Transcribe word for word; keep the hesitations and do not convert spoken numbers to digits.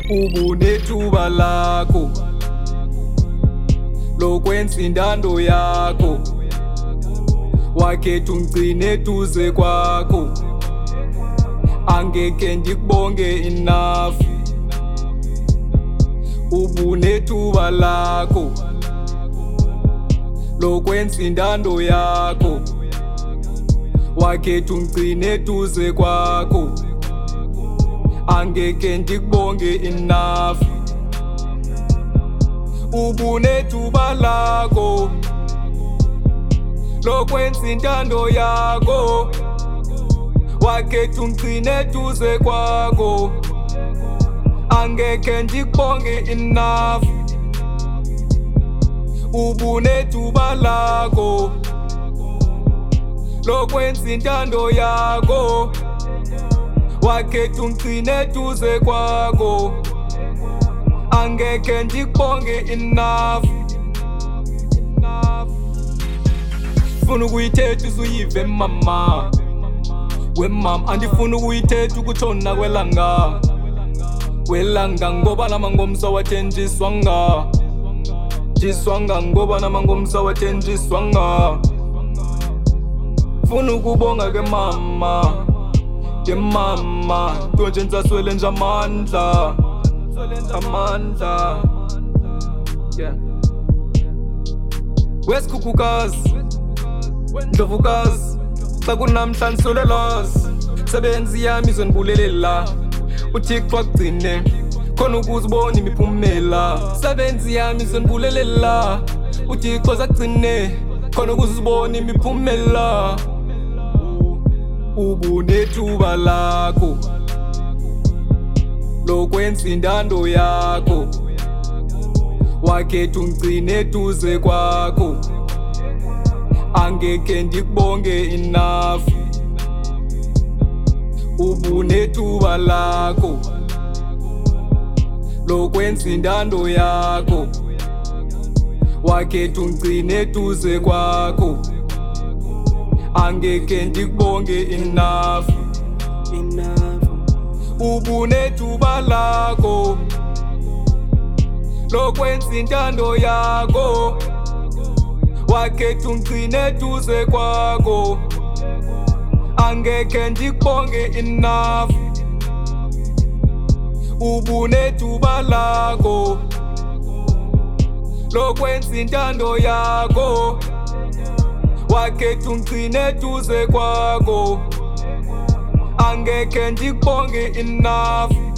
ubunethuba lakho lokwenza intando yakho, wakhetha ungcine eduze kwakho. Angeke ndikubonge enough, ubunethuba lakho lokwenza intando yakho, wakhetha ungcine eduze kwakho. Angeke ndikubonge enough, ubunethuba lakho lokwenza intando yakho, wakhetha ungcine eduze kwakho. Angeke ndikubonge enough, ubunethuba lakho lokwenza intando yakho, wakhetha ungcine eduze kwakho. Angeke ndikubonge enough. Funa ukuyithetha uzuyive mama, we mama andifuna ukuyithetha ukutshona kwelanga, kwelanga ngoba nama ngomsa wathenjiswanga, jiswanga ngoba nama ngomsa wathenjiswanga. Funa ukubonga ke mama, ke mama ntonje ntsaswele nje amandla, amandla yeah. Wesikhukhukazi ndlovukazi xa kunamhlanje solelazi, sebenzi yami izonibulelela uThixo akugcine khona ukuze ubone imiphumela. Sebenzi yami izonibulelela uThixo akugcine khona ukuze ubone imiphumela. Ubunethuba lakho lokwenza intando yakho, wakhetha ungcine eduze kwakho. Angeke ndikubonge enough, ubunethuba lakho lokwenza intando yakho, wakhetha ungcine eduze kwakho. Angeke ndikubonge enough, ubunethuba lakho lokwenza intando yakho, wakhetha ungcine eduze kwakho. Angeke ndikubonge enough, ubunethuba lakho lokwenza intando yakho, wakhetha ungcine eduze kwakho. Angeke ndikubonge enough.